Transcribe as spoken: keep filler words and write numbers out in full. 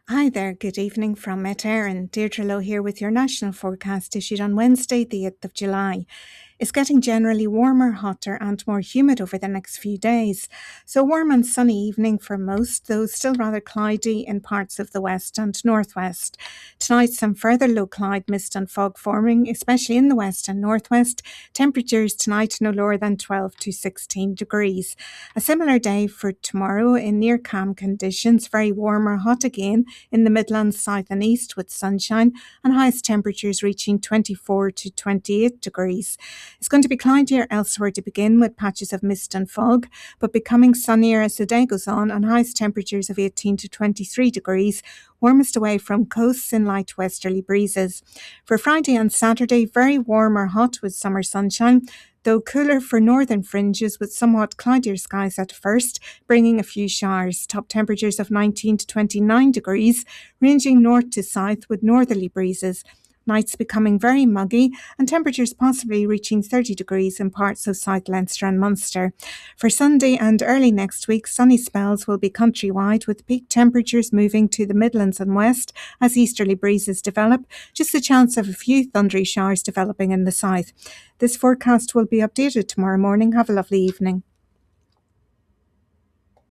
Hi there, good evening from Met Éireann. Deirdre Lowe here with your national forecast issued on Wednesday, the eighth of July. It's getting generally warmer, hotter and more humid over the next few days. So warm and sunny evening for most, though still rather cloudy in parts of the west and northwest. Tonight some further low cloud, mist and fog forming, especially in the west and northwest. Temperatures tonight no lower than twelve to sixteen degrees. A similar day for tomorrow in near calm conditions, very warm or hot again in the Midlands, south and east with sunshine and highest temperatures reaching twenty-four to twenty-eight degrees. It's going to be cloudier elsewhere to begin with patches of mist and fog, but becoming sunnier as the day goes on and highest temperatures of eighteen to twenty-three degrees, warmest away from coasts in light westerly breezes. For Friday and Saturday, very warm or hot with summer sunshine, though cooler for northern fringes with somewhat cloudier skies at first, bringing a few showers. Top temperatures of nineteen to twenty-nine degrees, ranging north to south with northerly breezes. Nights becoming very muggy and temperatures possibly reaching thirty degrees in parts of South Leinster and Munster. For Sunday and early next week, sunny spells will be countrywide with peak temperatures moving to the Midlands and West as easterly breezes develop, just a chance of a few thundery showers developing in the south. This forecast will be updated tomorrow morning. Have a lovely evening.